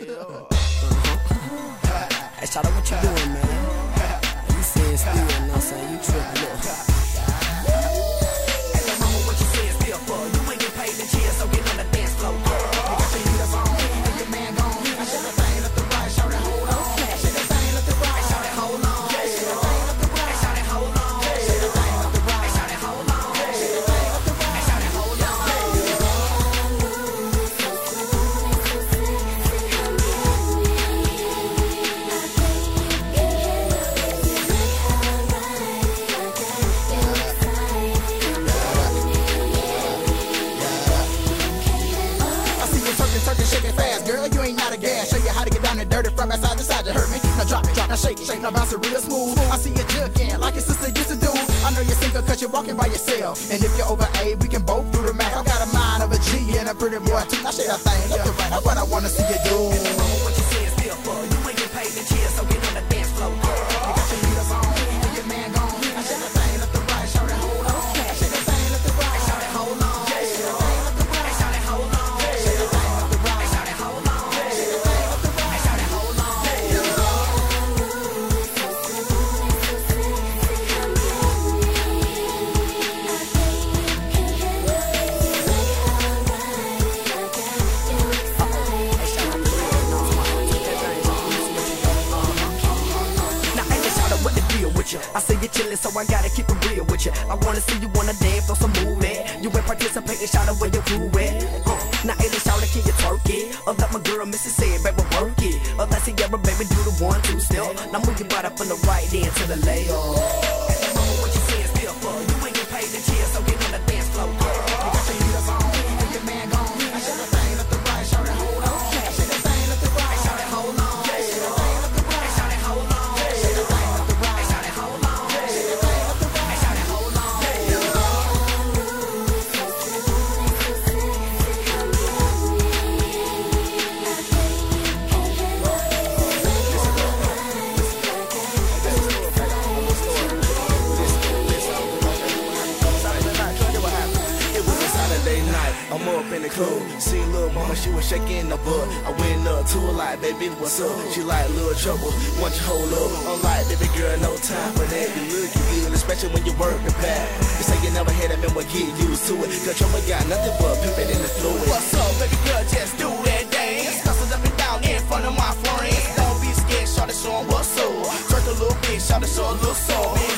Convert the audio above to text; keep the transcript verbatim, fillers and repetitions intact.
Hey, shout out what you doing, man. You saying still, you know what I'm saying? You tripping, look. Hey, your mama, what you saying still for? You ain't get paid in cheers, so get on the dance floor. You got your heaters on, and your man gone. I should have thing left to right, shout it, hold on. Should have thing left to right, shout it, hold on. Should have thing left to right, shout it, hold on. Should have thing left to right, shout it, hold on. Should have thing left to right, shout it, hold on. Shake it fast, girl, you ain't out of gas. Show you how to get down and dirty from outside to side. You heard me? Now drop it, drop, now shake it, shake, now bounce it real smooth. I see you jerking like your sister used to do. I know you're single cause you're walking by yourself. And if you're over eight, we can both do the math. I got a mind of a G and a pretty boy too. Now shake that thing left to right, that's what I wanna see you do. And then mama, what you saying still for? You ain't get paid in cheers, so get on the dance floor. You got your heaters on, and your man gone. I shake that thing left to right, shout it, hold on. Shake that thing left to right, shout it, hold on. Shake that thing left to right, shout it, hold on. Shake that thing left to right, shout it, hold on. I say you're chillin', so I gotta keep it real with you. I wanna see you wanna dance on some movement. You ain't participating, shout out where your crew at. Uh, now ain't it shout out, can you twerk it? Or let my girl Missy say it, baby, work it. Or let's see, yeah, baby, do the one, two, still. Now move your body from the right end to the left. Hey, mama, what you saying still for? You ain't get paid in cheers, so get on the dance floor. You got your heaters on, and your man gone. I shake that thing left to right, shout it, hold on. Shake that thing left to right, shout it, hold on. Shake that thing left to right, shout it, hold on. Shake that thing left to right, shout it, hold on. Shake that thing left to right, shout it, hold on. I'm up in the club, see little mama, she was shaking the butt. I went up to her like, baby, what's up? She like, little trouble, want you hold up. I'm like, baby girl, no time for that. You lookin' good, especially when you work the back. You say you never had a man, but get used to it. Cause trouble got nothing but pimpin' in the fluid. What's up, baby girl, just do that dance. Toss it up and down in front of my friends. Don't be scared, shout it, show 'em what's up. Twerk a little bit, shout it, show a little soul.